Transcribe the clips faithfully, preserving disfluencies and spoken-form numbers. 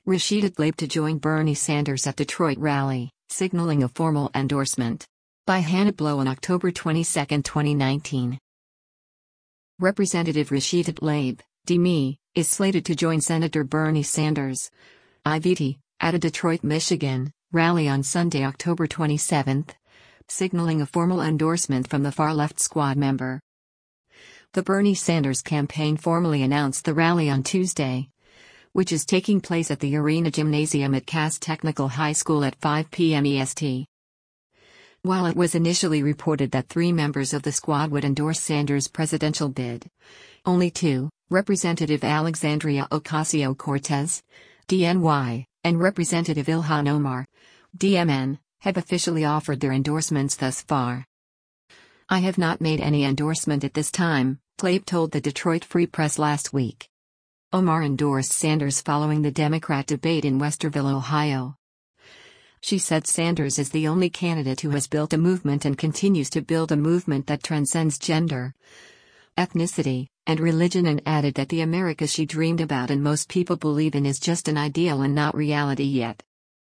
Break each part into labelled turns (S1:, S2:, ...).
S1: Rashida Tlaib to join Bernie Sanders at Detroit rally, signaling a formal endorsement. By Hannah Blow on October twenty-second, twenty nineteen. Representative Rashida Tlaib, D M I, is slated to join Senator Bernie Sanders, I V T, at a Detroit, Michigan, rally on Sunday, October twenty-seventh, signaling a formal endorsement from the far-left squad member. The Bernie Sanders campaign formally announced the rally on Tuesday, which is taking place at the Arena Gymnasium at Cass Technical High School at five p m E S T. While it was initially reported that three members of the squad would endorse Sanders' presidential bid, only two, Representative Alexandria Ocasio-Cortez, D N Y, and Representative Ilhan Omar, D M N, have officially offered their endorsements thus far. "I have not made any endorsement at this time," Tlaib told the Detroit Free Press last week. Omar endorsed Sanders following the Democrat debate in Westerville, Ohio. She said Sanders is the only candidate who has built a movement and continues to build a movement that transcends gender, ethnicity, and religion, and added that the America she dreamed about and most people believe in is just an ideal and not reality yet.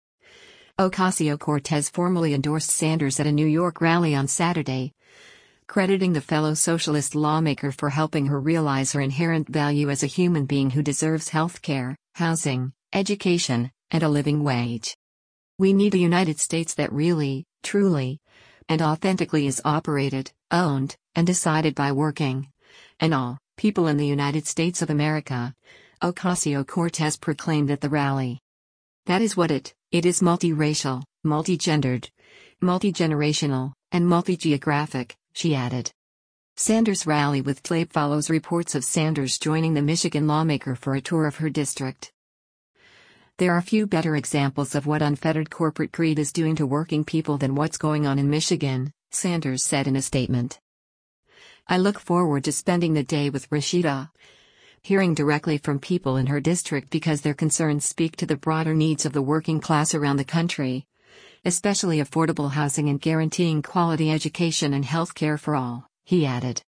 S1: Ocasio-Cortez formally endorsed Sanders at a New York rally on Saturday, crediting the fellow socialist lawmaker for helping her realize her inherent value as a human being who deserves health care, housing, education, and a living wage. "We need a United States that really, truly, and authentically is operated, owned, and decided by working and all people in the United States of America," Ocasio-Cortez proclaimed at the rally. "That is what it, it is multiracial, multigendered, multigenerational, and multigeographic," she added. Sanders' rally with Tlaib follows reports of Sanders joining the Michigan lawmaker for a tour of her district. "There are few better examples of what unfettered corporate greed is doing to working people than what's going on in Michigan," Sanders said in a statement. "I look forward to spending the day with Rashida, hearing directly from people in her district because their concerns speak to the broader needs of the working class around the country, especially affordable housing and guaranteeing quality education and health care for all," he added.